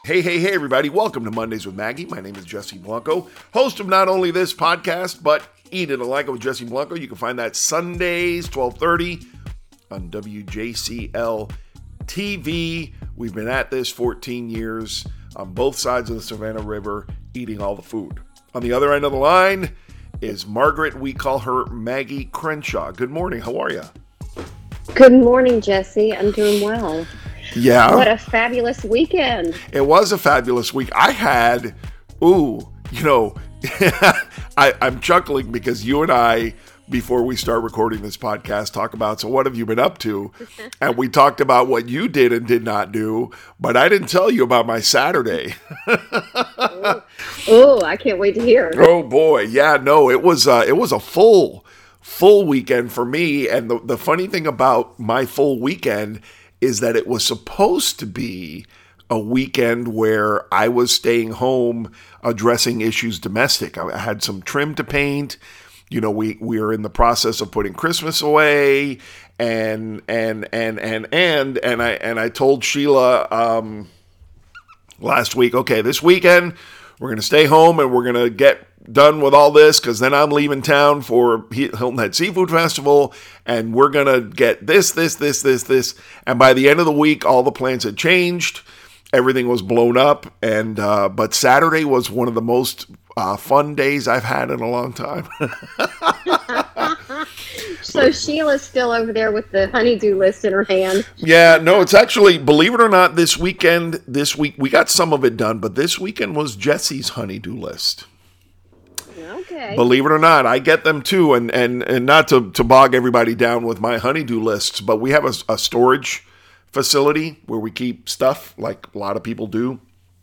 Hey, everybody. Welcome to Mondays with Maggie. My name is Jesse Blanco, host of not only this podcast, but Eat It Like It with Jesse Blanco. You can find that Sundays, 12:30 on WJCL TV. We've been at this 14 years on both sides of the Savannah River, eating all the food. On the other end of the line is Margaret. We call her Maggie Crenshaw. Good morning. How are you? Good morning, Jesse. I'm doing well. Yeah. What a fabulous weekend. It was a fabulous week. I had, I'm chuckling because you and I, before we start recording this podcast, talk about, so what have you been up to? And we talked about what you did and did not do, but I didn't tell you about my Saturday. Oh, I can't wait to hear. Oh boy. Yeah, no, it was a full weekend for me. And the funny thing about my full weekend is that it was supposed to be a weekend where I was staying home addressing issues domestic. I had some trim to paint. You know, we are in the process of putting Christmas away, and I told Sheila last week, okay, this weekend we're going to stay home and we're going to get done with all this because then I'm leaving town for Hilton Head Seafood Festival and we're going to get this. And by the end of the week, all the plans had changed. Everything was blown up. And but Saturday was one of the most fun days I've had in a long time. So Sheila's still over there with the honeydew list in her hand. Yeah, no, it's actually, believe it or not, this week, we got some of it done, but this weekend was Jesse's honeydew list. Okay. Believe it or not, I get them too, and not to bog everybody down with my honeydew lists, but we have a storage facility where we keep stuff like a lot of people do.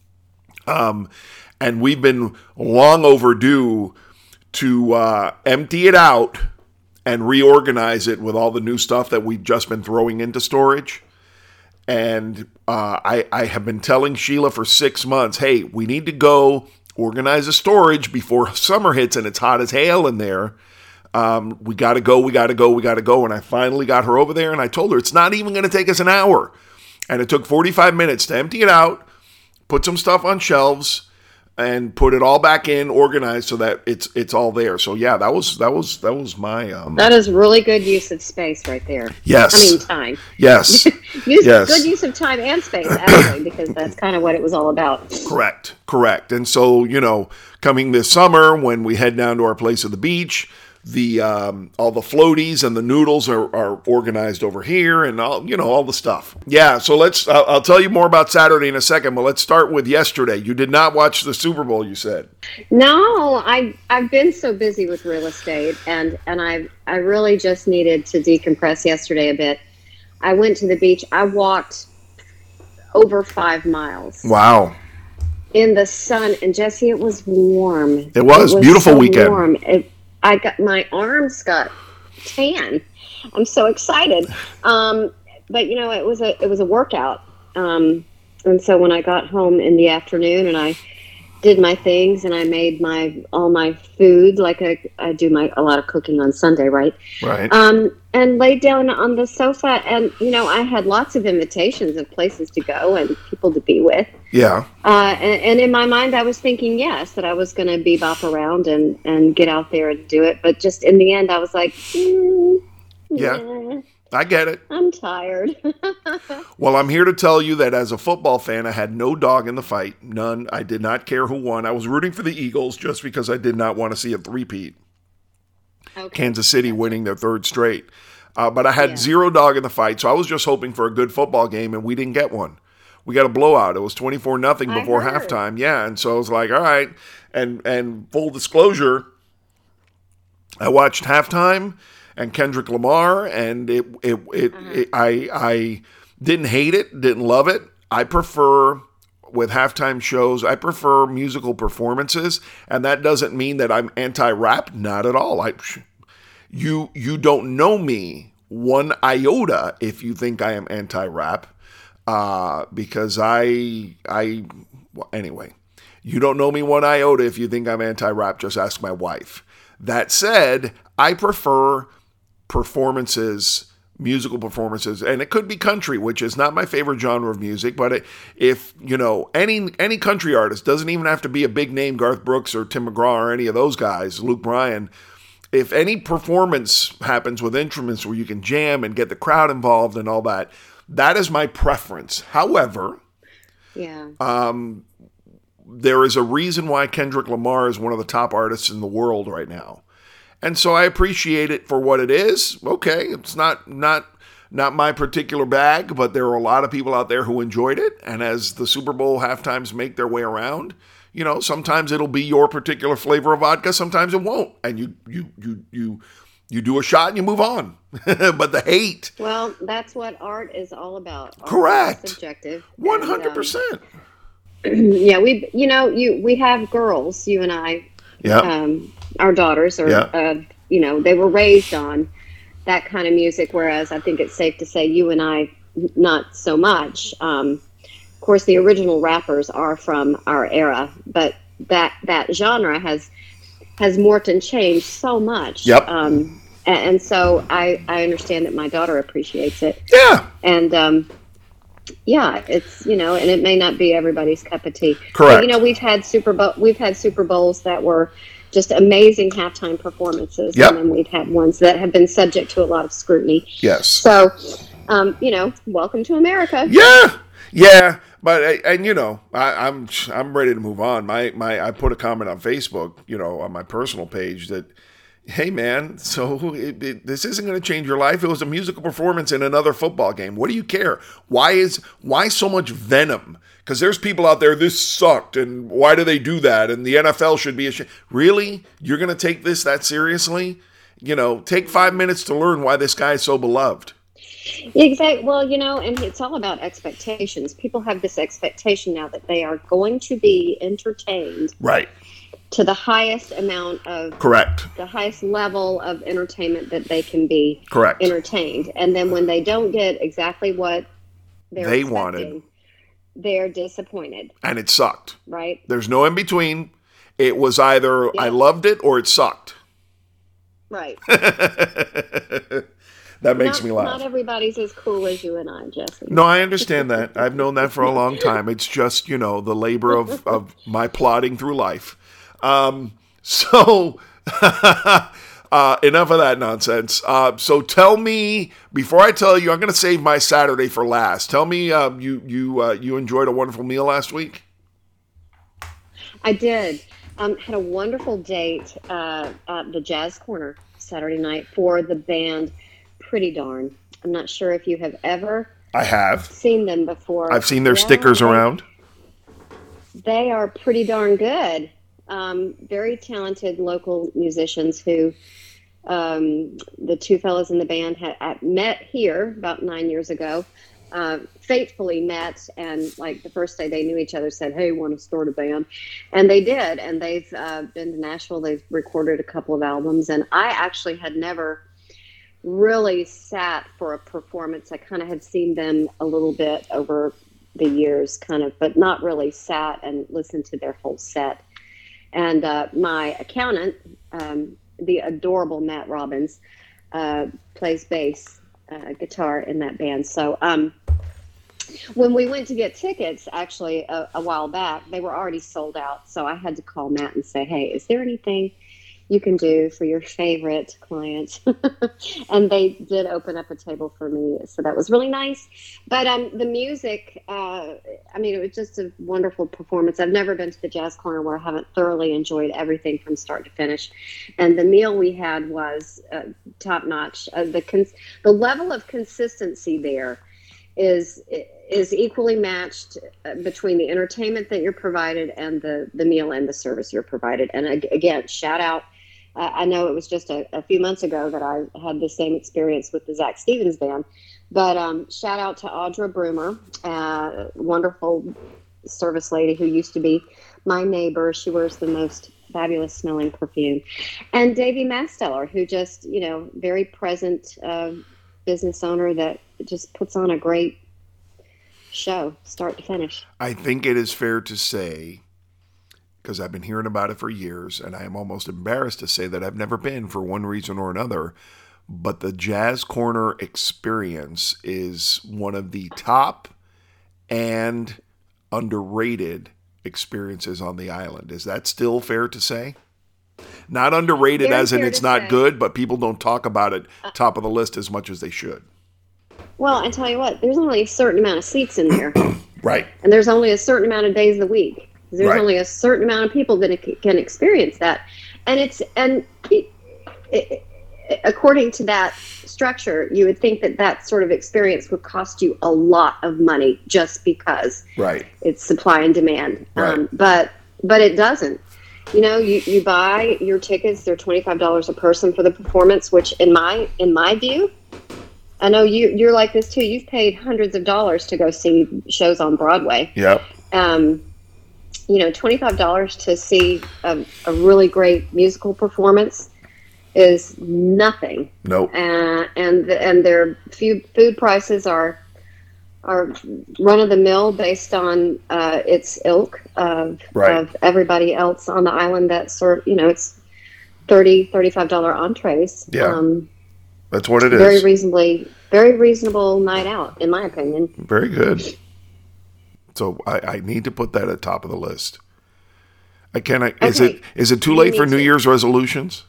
And we've been long overdue to empty it out and reorganize it with all the new stuff that we've just been throwing into storage. And I have been telling Sheila for 6 months, hey, we need to go organize a storage before summer hits and it's hot as hell in there. We got to go. And I finally got her over there and I told her it's not even going to take us an hour. And it took 45 minutes to empty it out, put some stuff on shelves, and put it all back in, organized so that it's all there. So yeah, that was my That is really good use of space right there. Yes. I mean time. Yes. Yes. Good use of time and space, actually, because that's kind of what it was all about. Correct. And so, coming this summer when we head down to our place at the beach, the all the floaties and the noodles are organized over here and all the stuff. Yeah, so I'll tell you more about Saturday in a second, but let's start with yesterday. You did not watch the Super Bowl, you said. No, I've been so busy with real estate and I really just needed to decompress yesterday a bit. I went to the beach. I walked over 5 miles. Wow. In the sun, and Jesse, it was warm. It was beautiful so weekend. Warm. My arms got tan. I'm so excited. But it was a workout. And so when I got home in the afternoon and I did my things and I made all my food, like I do a lot of cooking on Sunday, right? Right. And laid down on the sofa and, I had lots of invitations of places to go and people to be with. Yeah. And in my mind, I was thinking, yes, that I was going to bebop around and get out there and do it. But just in the end, I was like, yeah, I get it. I'm tired. Well, I'm here to tell you that as a football fan, I had no dog in the fight. None. I did not care who won. I was rooting for the Eagles just because I did not want to see a three-peat. Okay. Kansas City winning their third straight. But I had zero dog in the fight, so I was just hoping for a good football game, and we didn't get one. We got a blowout. It was 24-0 before halftime. Yeah, and so I was like, all right. And full disclosure, I watched halftime and Kendrick Lamar, and I didn't hate it, didn't love it. I prefer, with halftime shows, I prefer musical performances, and that doesn't mean that I'm anti-rap. Not at all. You don't know me one iota if you think I am anti-rap, because anyway, you don't know me one iota if you think I'm anti-rap. Just ask my wife. That said, I prefer performances musical performances, and it could be country, which is not my favorite genre of music, but if, any country artist, doesn't even have to be a big name, Garth Brooks or Tim McGraw or any of those guys, Luke Bryan, if any performance happens with instruments where you can jam and get the crowd involved and all that, that is my preference. However, there is a reason why Kendrick Lamar is one of the top artists in the world right now. And so I appreciate it for what it is. Okay, it's not my particular bag, but there are a lot of people out there who enjoyed it. And as the Super Bowl halftimes make their way around, sometimes it'll be your particular flavor of vodka, sometimes it won't. And you do a shot and you move on. But the hate. Well, that's what art is all about. Art correct. Is subjective. 100%. Yeah, we have girls, you and I. Yeah. Our daughters are, they were raised on that kind of music, whereas I think it's safe to say you and I, not so much. Of course, the original rappers are from our era, but that genre has morphed and changed so much. Yep. And so I understand that my daughter appreciates it. Yeah. And it's and it may not be everybody's cup of tea. Correct. But, we've had Super Bowls that were just amazing halftime performances. Yep. And then we've had ones that have been subject to a lot of scrutiny. Yes. So, welcome to America. Yeah. But I'm ready to move on. I put a comment on Facebook, on my personal page that, hey man, so this isn't going to change your life. It was a musical performance in another football game. What do you care? Why so much venom? Because there's people out there, this sucked, and why do they do that? And the NFL should be ashamed. Really? You're going to take this that seriously? Take 5 minutes to learn why this guy is so beloved. Exactly. Well, and it's all about expectations. People have this expectation now that they are going to be entertained. Right. To the highest amount of... Correct. The highest level of entertainment that they can be... Correct. Entertained. And then when they don't get exactly what they wanted, they're disappointed. And it sucked. Right. There's no in between. It was either I loved it or it sucked. Right. That makes me laugh. Not everybody's as cool as you and I, Jesse. No, I understand that. I've known that for a long time. It's just, the labor of my plodding through life. So enough of that nonsense. So tell me, before I tell you, I'm going to save my Saturday for last. Tell me, you enjoyed a wonderful meal last week? I did. Had a wonderful date at the Jazz Corner Saturday night for the band Pretty Darn. I'm not sure if you have ever seen them before. I've seen their stickers around. They are pretty darn good. Very talented local musicians who the two fellows in the band had met here about 9 years ago. Faithfully met, and like the first day they knew each other said, hey, want to start a band? And they did, and they've been to Nashville. They've recorded a couple of albums, and I actually had never really sat for a performance. I kind of had seen them a little bit over the years, but not really sat and listened to their whole set. And my accountant, the adorable Matt Robbins, plays bass guitar in that band. So when we went to get tickets, actually a while back, they were already sold out. So I had to call Matt and say, hey, is there anything you can do for your favorite clients? And they did open up a table for me. So that was really nice. But the music, it was just a wonderful performance. I've never been to the Jazz Corner where I haven't thoroughly enjoyed everything from start to finish. And the meal we had was top notch. The level of consistency there is equally matched between the entertainment that you're provided and the meal and the service you're provided. And again, shout out. I know it was just a few months ago that I had the same experience with the Zach Stevens band, but shout out to Audra Broomer, wonderful service lady who used to be my neighbor. She wears the most fabulous smelling perfume. And Davey Masteller, who just, very present business owner that just puts on a great show, start to finish. I think it is fair to say, because I've been hearing about it for years, and I am almost embarrassed to say that I've never been for one reason or another, but the Jazz Corner experience is one of the top and underrated experiences on the island. Is that still fair to say? Not underrated Very as in fair it's to not say. good, but people don't talk about it top of the list as much as they should. Well, I tell you what, there's only a certain amount of seats in there, Right. and there's only a certain amount of days of the week. There's Right. only a certain amount of people that can experience that, and according to that structure, you would think that that sort of experience would cost you a lot of money just because Right. it's supply and demand. Right. But it doesn't. You know, you buy your tickets; they're $25 a person for the performance. Which, in my view, I know you're like this too. You've paid hundreds of dollars to go see shows on Broadway. Yep. You know, $25 to see a really great musical performance is nothing. Nope. And their food prices are run of the mill based on its ilk of everybody else on the island that sort. You know, it's $35 entrees. Yeah. That's what it is. Very reasonable night out, in my opinion. Very good. So I need to put that at top of the list. Is it too late for New Year's resolutions?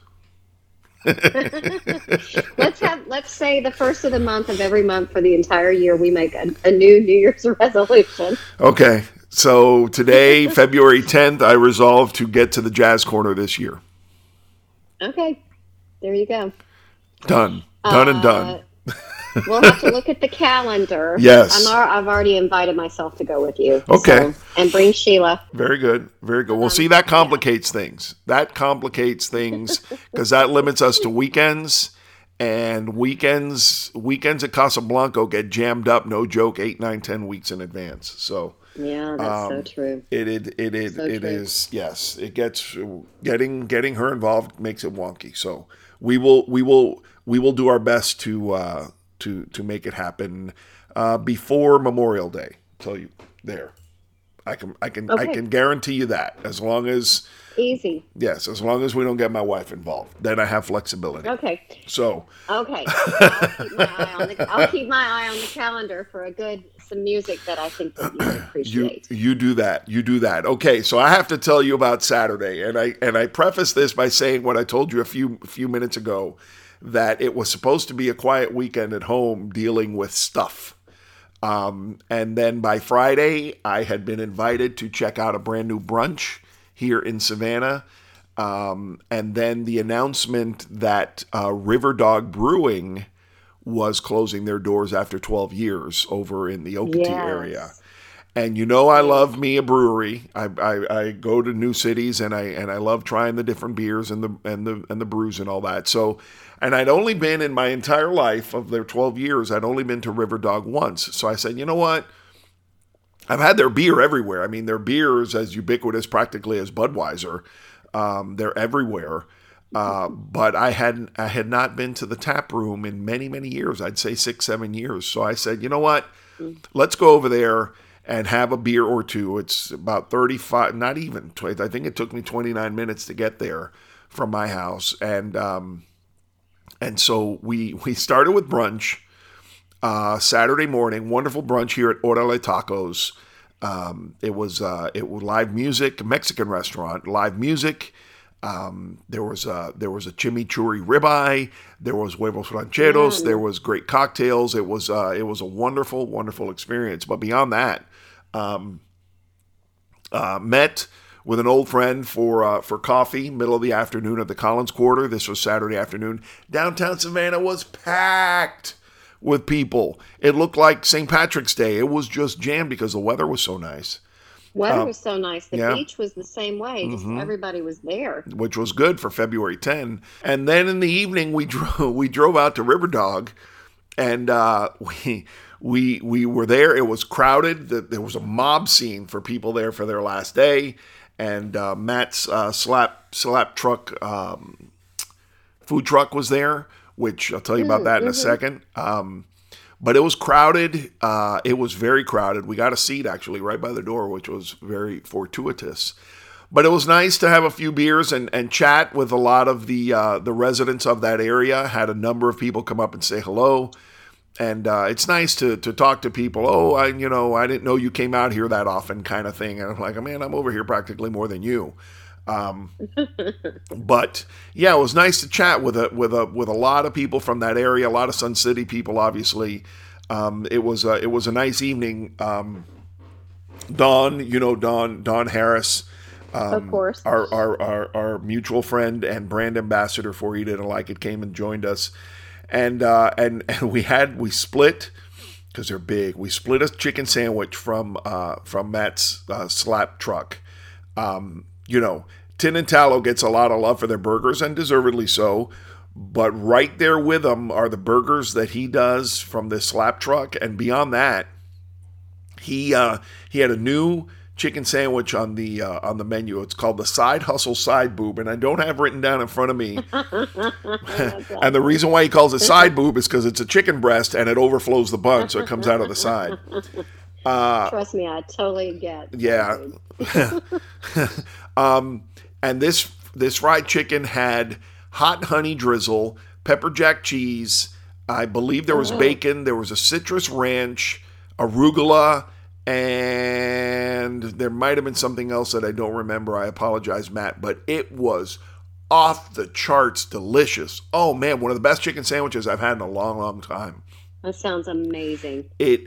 Let's say the first of the month of every month for the entire year we make a new New Year's resolution. Okay. So today, February 10th, I resolved to get to the Jazz Corner this year. Okay. There you go. Done and done. We'll have to look at the calendar. Yes. I've already invited myself to go with you. Okay. And bring Sheila. Very good. Very good. Well, see, that complicates things. That complicates things because that limits us to weekends. And weekends at Casablanca get jammed up, no joke, 8, 9, 10 weeks in advance. So yeah, that's so true. It is. Yes, it gets getting her involved makes it wonky. So we will do our best to make it happen before Memorial Day. I'll tell you there. I can guarantee you that as long as easy. Yes, as long as we don't get my wife involved, then I have flexibility. Okay. So. Okay. I'll keep my eye on the calendar for some music that I think that you appreciate. You do that. You do that. Okay. So I have to tell you about Saturday, and I preface this by saying what I told you a few minutes ago, that it was supposed to be a quiet weekend at home dealing with stuff. And then by Friday, I had been invited to check out a brand new brunch here in Savannah. And then the announcement that River Dog Brewing was closing their doors after 12 years over in the Okatee area. And you know I love me a brewery. I go to new cities and I love trying the different beers and the brews and all that. So, and I'd only been in my entire life of their 12 years, I'd only been to River Dog once. So I said, you know what? I've had their beer everywhere. I mean, their beer is as ubiquitous practically as Budweiser. They're everywhere. But I had not been to the tap room in many, many years. I'd say 6, 7 years. So I said, you know what? Let's go over there and have a beer or two. It's about 35, not even 20. I think it took me 29 minutes to get there from my house. And so we started with brunch. Saturday morning, wonderful brunch here at Orale Tacos. It was live music, Mexican restaurant, live music. There was a chimichurri ribeye. There was huevos rancheros. There was great cocktails. It was a wonderful, wonderful experience. But beyond that, met with an old friend for coffee, middle of the afternoon at the Collins Quarter. This was Saturday afternoon. Downtown Savannah was packed with people. It looked like St. Patrick's Day. It was just jammed because the weather was so nice. Weather was so nice. The beach was the same way. Just everybody was there, which was good for February 10. And then in the evening, we drove out to River Dog, and we were there. It was crowded. There was a mob scene for people there for their last day. And Matt's slap truck food truck was there, which I'll tell you about that in a second. But it was crowded. It was very crowded. We got a seat actually right by the door, which was very fortuitous. But it was nice to have a few beers and chat with a lot of the residents of that area. Had a number of people come up and say hello. And it's nice to talk to people. Oh, I didn't know you came out here that often, kind of thing. And I'm like, man, I'm over here practically more than you. But yeah, it was nice to chat with a lot of people from that area. A lot of Sun City people, obviously. It was a nice evening. Dawn Harris, of course, our mutual friend and brand ambassador for Eat It and Like It, came and joined us. And we split, because they're big. We split a chicken sandwich from Matt's slap truck. Tin and Tallow gets a lot of love for their burgers, and deservedly so. But right there with them are the burgers that he does from this slap truck. And beyond that, he had a new chicken sandwich on the menu. It's called the Side Hustle Side Boob, and I don't have written down in front of me. And the reason why he calls it Side Boob is because it's a chicken breast and it overflows the bun, so it comes out of the side. Trust me, I totally get. Yeah. And this fried chicken had hot honey drizzle, pepper jack cheese. I believe there was bacon. There was a citrus ranch, arugula, and there might have been something else that I don't remember. I apologize, Matt, but it was off the charts delicious. Oh man, one of the best chicken sandwiches I've had in a long, long time. That sounds amazing. It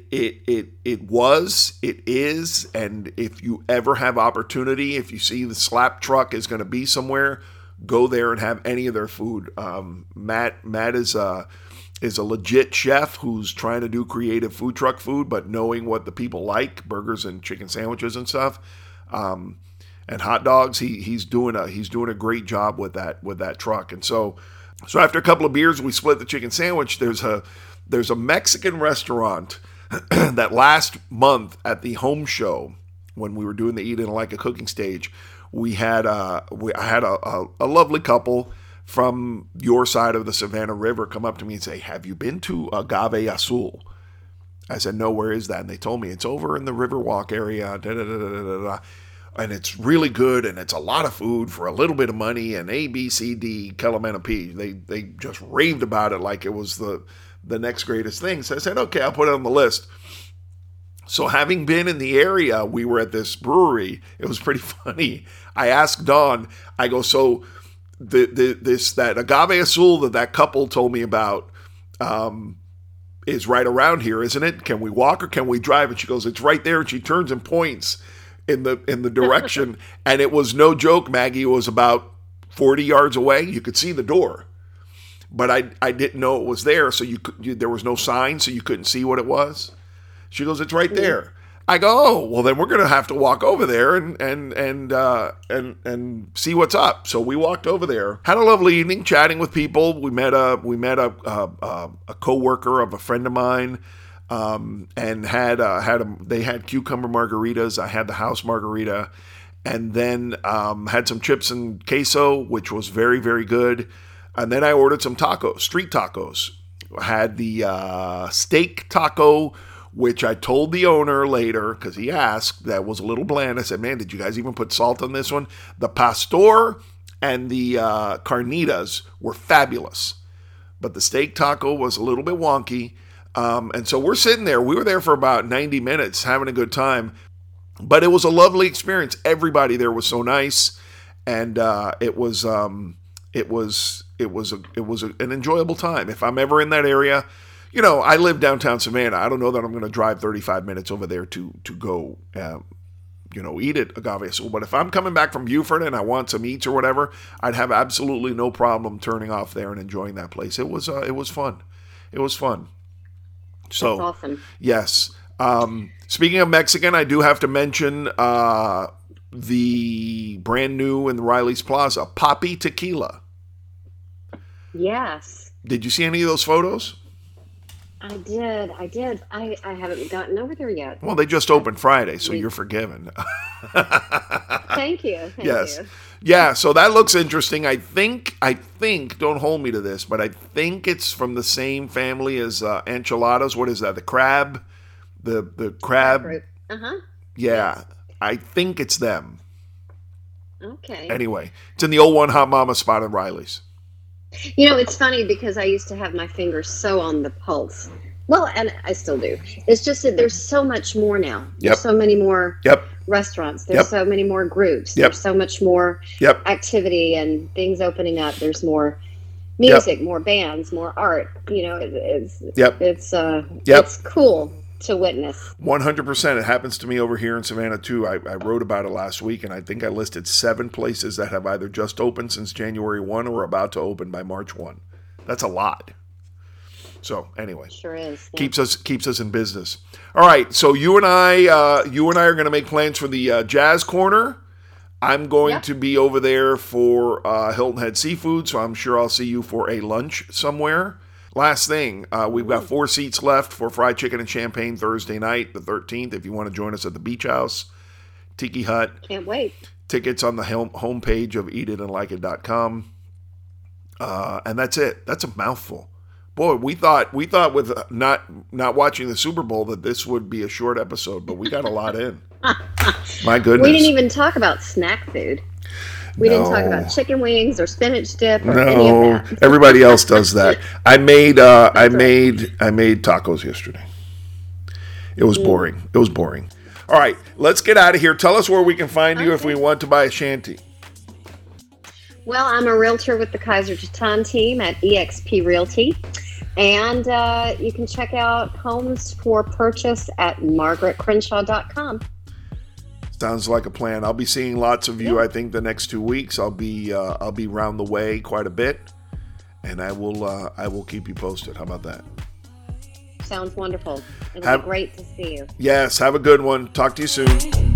is, and if you ever have opportunity, if you see the slap truck is going to be somewhere, go there and have any of their food. Matt is a legit chef who's trying to do creative food truck food, but knowing what the people like, burgers and chicken sandwiches and stuff, and hot dogs. He's doing a great job with that truck. And so after a couple of beers, we split the chicken sandwich. There's a Mexican restaurant that last month at the home show, when we were doing the Eat It Like a cooking stage, I had a lovely couple from your side of the Savannah River come up to me and say, "Have you been to Agave Azul?" I said, "No, where is that?" And they told me it's over in the Riverwalk area, and it's really good, and it's a lot of food for a little bit of money, and A, B, C, D, Kelamana P. They just raved about it like it was the next greatest thing. So I said, okay, I'll put it on the list. So having been in the area, we were at this brewery. It was pretty funny. I asked Dawn, I go, so that Agave Azul that couple told me about is right around here, isn't it? Can we walk or can we drive? And she goes, it's right there. And she turns and points in the direction. And it was no joke, Maggie. It was about 40 yards away. You could see the door. But I didn't know it was there, so there was no sign, so you couldn't see what it was. She goes, it's right there. I go, oh, well then we're gonna have to walk over there and see what's up. So we walked over there, had a lovely evening chatting with people. We met a coworker of a friend of mine, and they had cucumber margaritas. I had the house margarita, and then had some chips and queso, which was very, very good. And then I ordered some tacos, street tacos. I had the steak taco, which I told the owner later, because he asked, that was a little bland. I said, man, did you guys even put salt on this one? The pastor and the carnitas were fabulous. But the steak taco was a little bit wonky. And so we're sitting there. We were there for about 90 minutes having a good time. But it was a lovely experience. Everybody there was so nice. And it was an enjoyable time. If I'm ever in that area, I live downtown Savannah. I don't know that I'm going to drive 35 minutes over there to go, eat at Agave Azul. But if I'm coming back from Buford and I want some eats or whatever, I'd have absolutely no problem turning off there and enjoying that place. It was fun. It was fun. So, that's awesome. Yes. Speaking of Mexican, I do have to mention the brand new in the Riley's Plaza, Papi Tequila. Yes. Did you see any of those photos? I did. I haven't gotten over there yet. Well, they just opened Friday, so you're forgiven. Thank you. Yes. Yeah, so that looks interesting. I think, don't hold me to this, but I think it's from the same family as enchiladas. What is that? The crab? The crab? Uh-huh. Yeah, yes. I think it's them. Okay. Anyway, it's in the old one Hot Mama spot in Riley's. You know, it's funny because I used to have my fingers so on the pulse. Well, and I still do. It's just that there's so much more now. There's so many more restaurants. There's so many more groups. There's so much more activity and things opening up. There's more music, more bands, more art. You know, it's cool to witness. 100%. It happens to me over here in Savannah too. I wrote about it last week, and I think I listed 7 places that have either just opened since January 1 or about to open by March 1. That's a lot. So anyway, sure is. Yeah. Keeps us in business. All right, so you and I are going to make plans for the Jazz Corner. I'm going to be over there for Hilton Head Seafood, so I'm sure I'll see you for a lunch somewhere. Last thing, we've got 4 seats left for fried chicken and champagne Thursday night, the 13th, if you want to join us at the Beach House, Tiki Hut. Can't wait. Tickets on the homepage of eatitandlikeit.com. And that's it. That's a mouthful. Boy, we thought with not watching the Super Bowl that this would be a short episode, but we got a lot in. My goodness. We didn't even talk about snack food. We didn't talk about chicken wings or spinach dip or any of that. Everybody else does that. I made tacos yesterday. It was boring. It was boring. All right, let's get out of here. Tell us where we can find you if we want to buy a shanty. Well, I'm a realtor with the Kaiser Chetan team at eXp Realty. And you can check out homes for purchase at margaretcrenshaw.com. Sounds like a plan. I'll be seeing lots of you. I think the next 2 weeks. I'll be round the way quite a bit, and I will keep you posted. How about that? Sounds wonderful. It'll be great to see you. Yes. Have a good one. Talk to you soon.